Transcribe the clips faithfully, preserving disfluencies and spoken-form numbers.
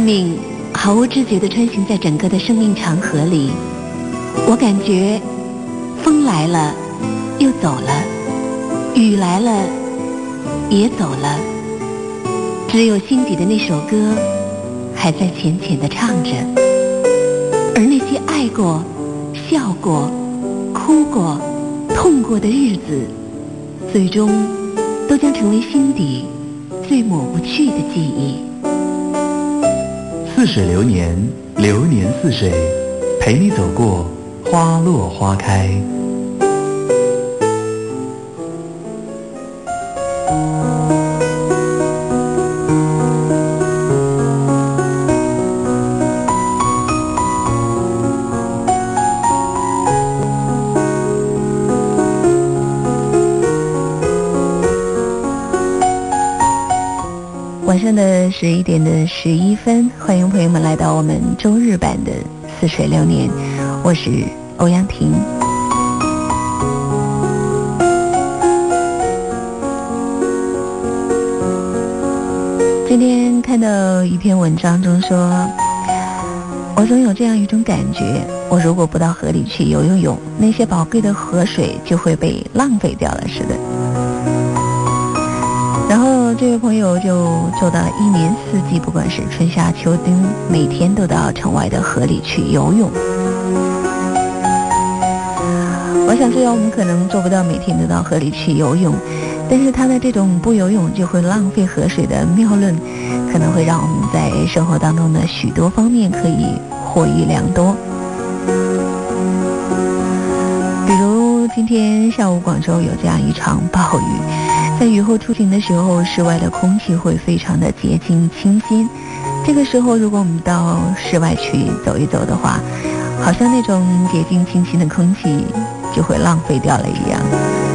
命毫无知觉地穿行在整个的生命长河里，我感觉风来了又走了，雨来了也走了，只有心底的那首歌还在浅浅地唱着，而那些爱过、笑过、哭过、痛过的日子，最终都将成为心底最抹不去的记忆。 似水流年，流年似水，陪你走过花落花开。 晚上的十一点的十一分，欢迎朋友们来到我们周日版的似水流年，我是欧阳婷。今天看到一篇文章中说，我总有这样一种感觉，我如果不到河里去游游泳，那些宝贵的河水就会被浪费掉了似的。然后这位朋友就做到了一年四季，不管是春夏秋冬，每天都到城外的河里去游泳。我想虽然我们可能做不到每天都到河里去游泳，但是他的这种不游泳就会浪费河水的妙论，可能会让我们在生活当中的许多方面可以获益良多。比如今天下午广州有这样一场暴雨，在雨后出行的时候，室外的空气会非常的洁净清新。这个时候如果我们到室外去走一走的话，好像那种洁净清新的空气就会浪费掉了一样。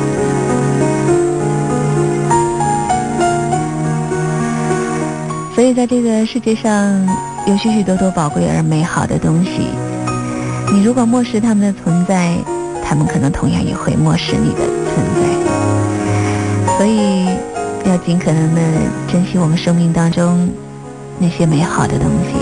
所以在这个世界上有许许多多宝贵而美好的东西，你如果漠视它们的存在，它们可能同样也会漠视你的存在。所以要尽可能的珍惜我们生命当中那些美好的东西。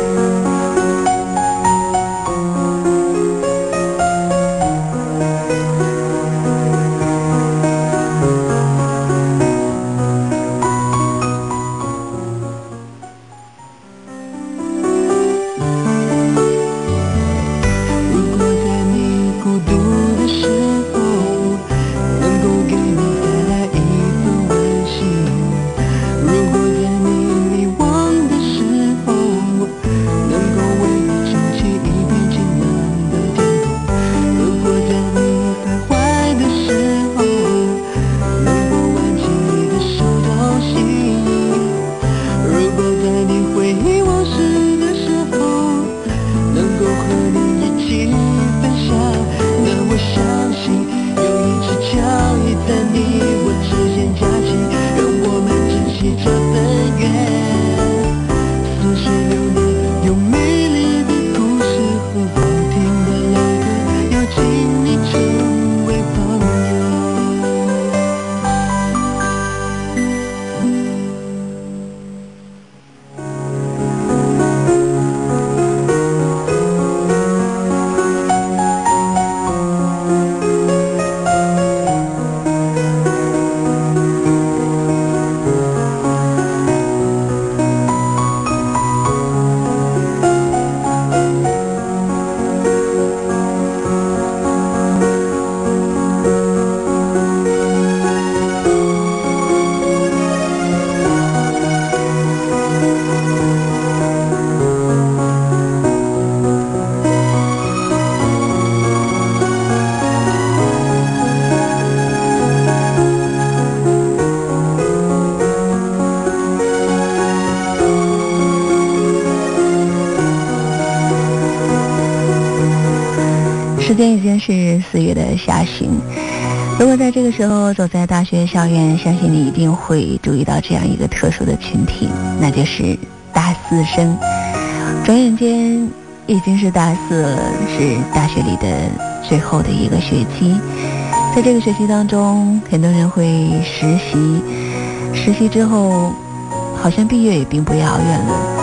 时间已经是四月的下旬，如果在这个时候走在大学校园，相信你一定会注意到这样一个特殊的群体，那就是大四生。转眼间已经是大四了，是大学里的最后的一个学期。在这个学期当中，很多人会实习，实习之后好像毕业也并不遥远了。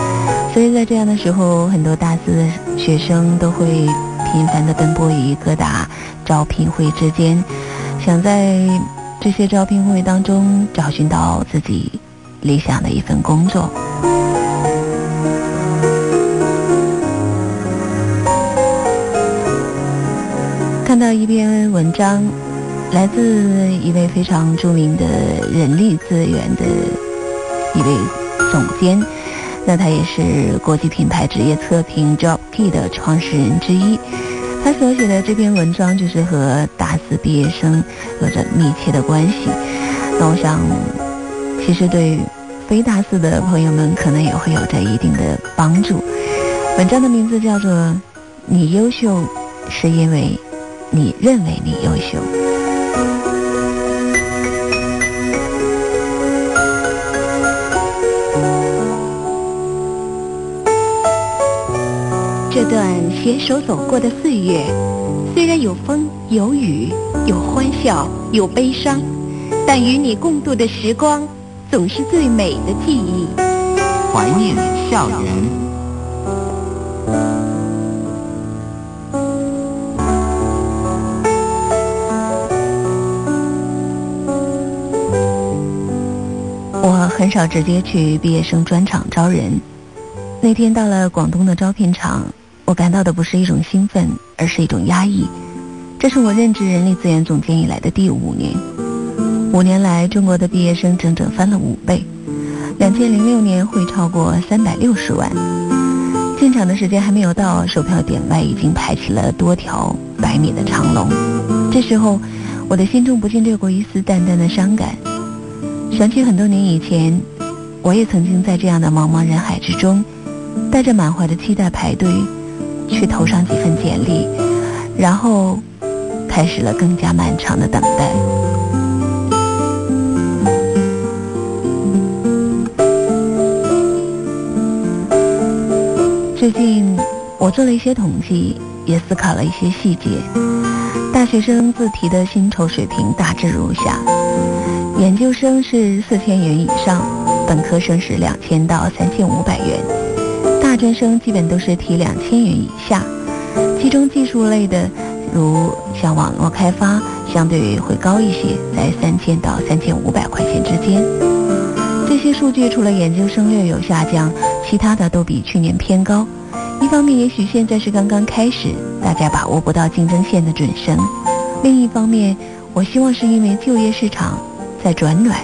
所以在这样的时候，很多大四的学生都会频繁地奔波于各大招聘会之间，想在这些招聘会当中找寻到自己理想的一份工作。看到一篇文章，来自一位非常著名的人力资源的一位总监，那他也是国际品牌职业测评 JobKey 的创始人之一。他所写的这篇文章就是和大四毕业生有着密切的关系。那我想，其实对非大四的朋友们可能也会有着一定的帮助。文章的名字叫做《你优秀是因为你认为你优秀》。这段携手走过的岁月，虽然有风有雨，有欢笑有悲伤，但与你共度的时光总是最美的记忆。 怀念校园。 我很少直接去毕业生专场招人。那天到了广东的招聘场，我感到的不是一种兴奋，而是一种压抑。这是我任职人力资源总监以来的第五年。五年来，中国的毕业生整整翻了五倍。两千零六年会超过三百六十万。进场的时间还没有到，售票点外已经排起了多条百米的长龙。这时候，我的心中不禁掠过一丝淡淡的伤感。想起很多年以前，我也曾经在这样的茫茫人海之中，带着满怀的期待排队，去投上几份简历，然后开始了更加漫长的等待。最近我做了一些统计，也思考了一些细节。大学生自提的薪酬水平大致如下：研究生是四千元以上，本科生是两千到三千五百元，大专生基本都是提两千元以下，其中技术类的如像网络开发相对会高一些，在三千到三千五百块钱之间。这些数据除了研究生略有下降，其他的都比去年偏高。一方面也许现在是刚刚开始，大家把握不到竞争线的准绳；另一方面，我希望是因为就业市场在转暖。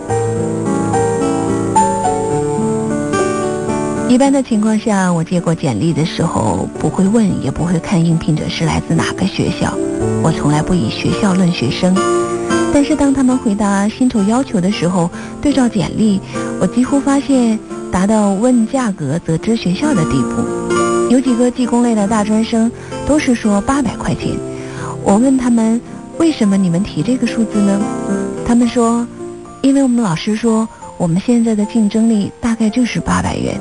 一般的情况下，我接过简历的时候不会问也不会看应聘者是来自哪个学校，我从来不以学校论学生。但是当他们回答薪酬要求的时候，对照简历，我几乎发现达到问价格则知学校的地步。有几个技工类的大专生都是说八百块钱，我问他们为什么你们提这个数字呢？他们说，因为我们老师说我们现在的竞争力大概就是八百元。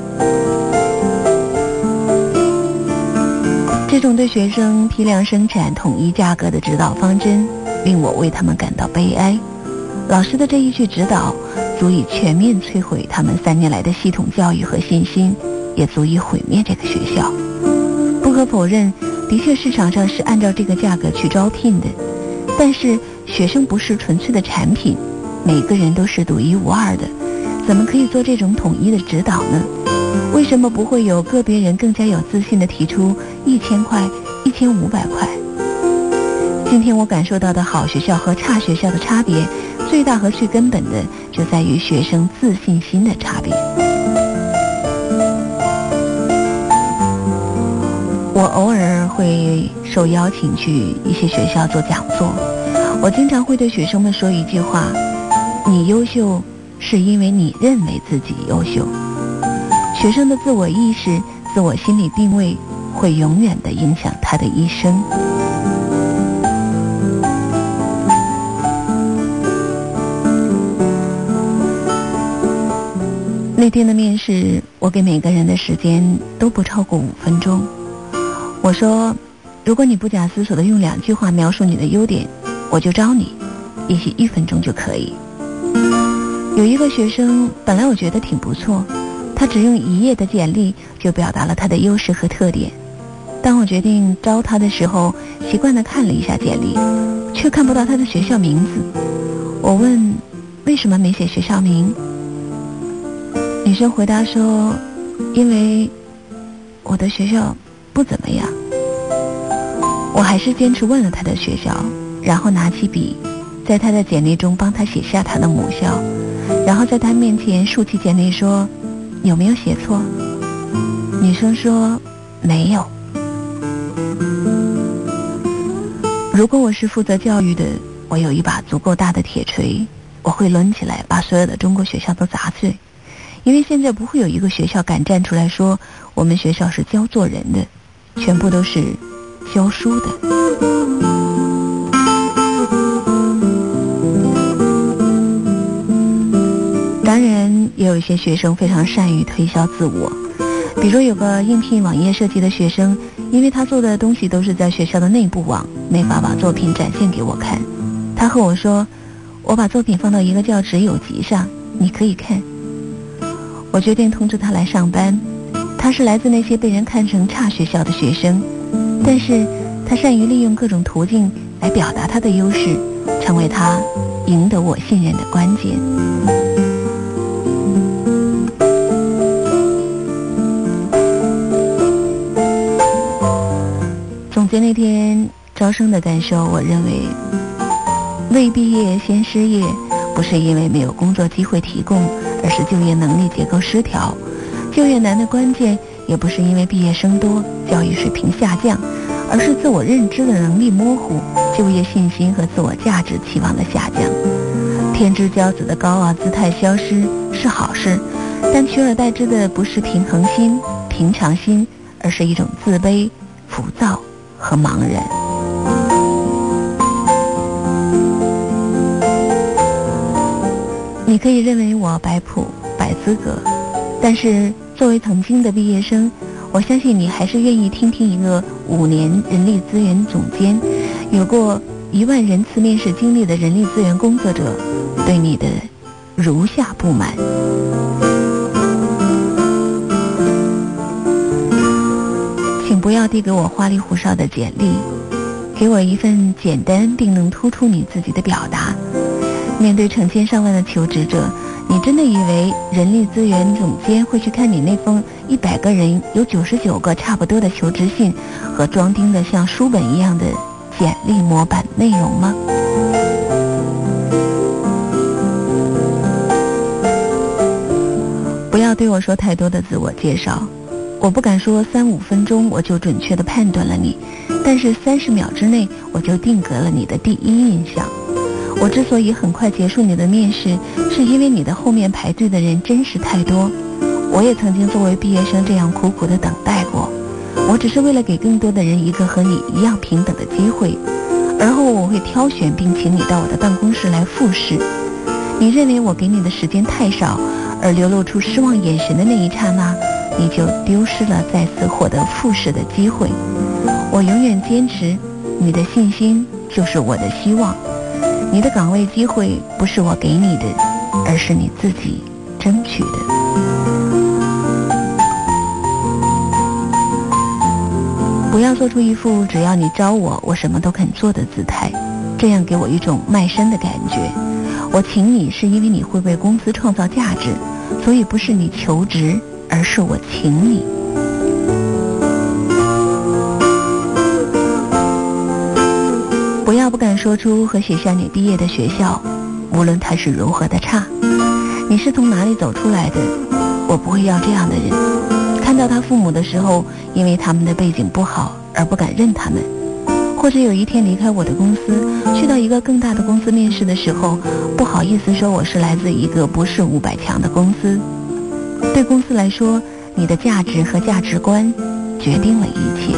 这种对学生批量生产统一价格的指导方针，令我为他们感到悲哀。老师的这一句指导，足以全面摧毁他们三年来的系统教育和信心，也足以毁灭这个学校。不可否认，的确市场上是按照这个价格去招聘的，但是学生不是纯粹的产品，每个人都是独一无二的，怎么可以做这种统一的指导呢？为什么不会有个别人更加有自信地提出一千块、一千五百块？今天我感受到的好学校和差学校的差别，最大和最根本的就在于学生自信心的差别。我偶尔会受邀请去一些学校做讲座，我经常会对学生们说一句话：你优秀是因为你认为自己优秀。学生的自我意识、自我心理定位会永远地影响他的一生。那天的面试，我给每个人的时间都不超过五分钟。我说，如果你不假思索地用两句话描述你的优点，我就招你，也许一分钟就可以。有一个学生，本来我觉得挺不错， 他只用一页的简历就表达了他的优势和特点。当我决定招他的时候，习惯地看了一下简历，却看不到他的学校名字。我问为什么没写学校名，女生回答说，因为我的学校不怎么样。我还是坚持问了他的学校，然后拿起笔在他的简历中帮他写下他的母校，然后在他面前竖起简历说，有没有写错？女生说没有。如果我是负责教育的，我有一把足够大的铁锤，我会抡起来把所有的中国学校都砸碎。因为现在不会有一个学校敢站出来说我们学校是教做人的，全部都是教书的。当然也有一些学生非常善于推销自我，比如有个应聘网页设计的学生，因为他做的东西都是在学校的内部网，没法把作品展现给我看。他和我说，我把作品放到一个叫只有集上，你可以看。我决定通知他来上班。他是来自那些被人看成差学校的学生，但是他善于利用各种途径来表达他的优势，成为他赢得我信任的关键。总结那天招生的感受，我认为未毕业先失业，不是因为没有工作机会提供，而是就业能力结构失调。就业难的关键也不是因为毕业生多，教育水平下降，而是自我认知的能力模糊，就业信心和自我价值期望的下降。天之骄子的高傲姿态消失是好事，但取而代之的不是平衡心、平常心，而是一种自卑、浮躁和茫然。你可以认为我摆谱摆资格，但是作为曾经的毕业生，我相信你还是愿意听听一个五年人力资源总监，有过一万人次面试经历的人力资源工作者对你的如下不满。请不要递给我花里胡哨的简历，给我一份简单并能突出你自己的表达。面对成千上万的求职者，你真的以为人力资源总监会去看你那封一百个人有九十九个差不多的求职信和装订的像书本一样的简历模板内容吗？不要对我说太多的自我介绍，我不敢说三五分钟我就准确地判断了你，但是三十秒之内我就定格了你的第一印象。我之所以很快结束你的面试，是因为你的后面排队的人真是太多。我也曾经作为毕业生这样苦苦地等待过，我只是为了给更多的人一个和你一样平等的机会，而后我会挑选并请你到我的办公室来复试。你认为我给你的时间太少，而流露出失望眼神的那一刹那，你就丢失了再次获得复试的机会。我永远坚持，你的信心就是我的希望。你的岗位机会不是我给你的，而是你自己争取的。不要做出一副只要你招我，我什么都肯做的姿态，这样给我一种卖身的感觉。我请你是因为你会为公司创造价值，所以不是你求职，而是我请你。不要不敢说出和写下你毕业的学校，无论它是如何的差。你是从哪里走出来的？我不会要这样的人。看到他父母的时候，因为他们的背景不好而不敢认他们，或者有一天离开我的公司，去到一个更大的公司面试的时候，不好意思说我是来自一个不是五百强的公司。对公司来说，你的价值和价值观决定了一切。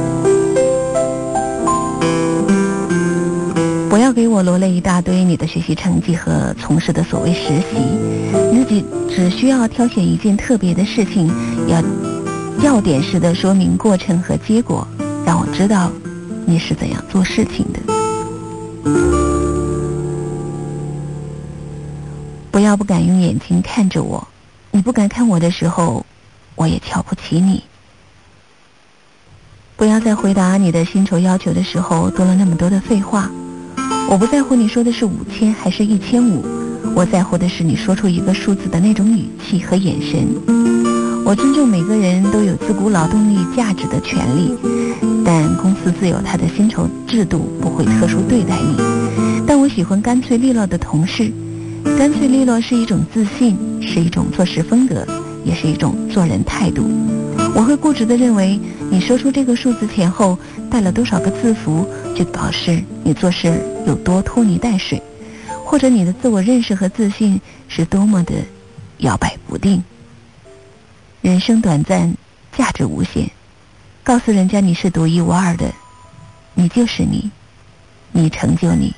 不要给我罗列一大堆你的学习成绩和从事的所谓实习，你自己只需要挑选一件特别的事情，要要点式的说明过程和结果，让我知道你是怎样做事情的。不要不敢用眼睛看着我， 你不敢看我的时候，我也瞧不起你。不要在回答你的薪酬要求的时候多了那么多的废话。我不在乎你说的是五千还是一千五，我在乎的是你说出一个数字的那种语气和眼神。我尊重每个人都有自估劳动力价值的权利，但公司自有它的薪酬制度，不会特殊对待你。但我喜欢干脆利落的同事，干脆利落是一种自信，是一种做事风格，也是一种做人态度。我会固执地认为，你说出这个数字前后带了多少个字符，就表示你做事有多拖泥带水，或者你的自我认识和自信是多么的摇摆不定。人生短暂，价值无限，告诉人家你是独一无二的，你就是你，你成就你。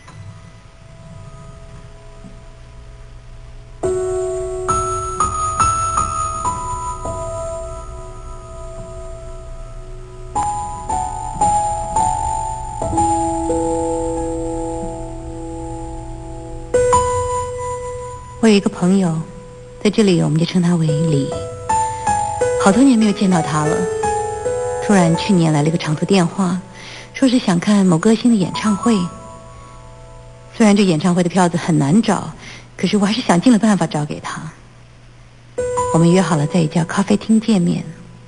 我有一个朋友，在这里我们就称他为李，好多年没有见到他了。突然去年来了一个长途电话，说是想看某歌星的演唱会。虽然这演唱会的票子很难找，可是我还是想尽了办法找给他。我们约好了在一家咖啡厅见面。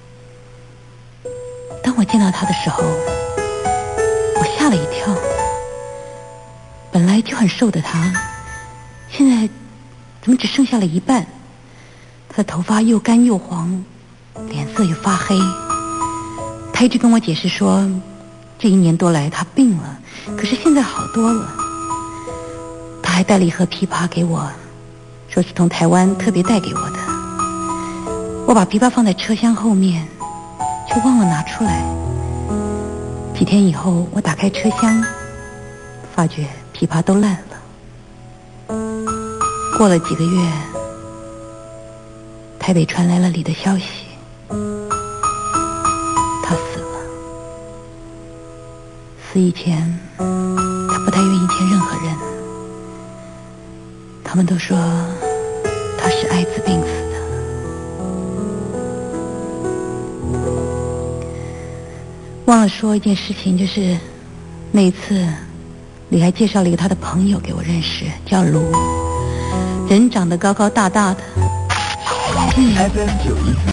当我见到他的时候，我吓了一跳。本来就很瘦的他，现在怎么只剩下了一半？他的头发又干又黄，脸色又发黑。他一直跟我解释说，这一年多来他病了，可是现在好多了。他还带了一盒枇杷给我，说是从台湾特别带给我的。我把枇杷放在车厢后面，却忘了拿出来。几天以后，我打开车厢，发觉枇杷都烂了。过了几个月，台北传来了李的消息，他死了。死以前，他不太愿意见任何人。他们都说他是艾滋病死的。忘了说一件事情，就是那一次，李还介绍了一个他的朋友给我认识，叫卢。人长得高高大大的。 F M 九一四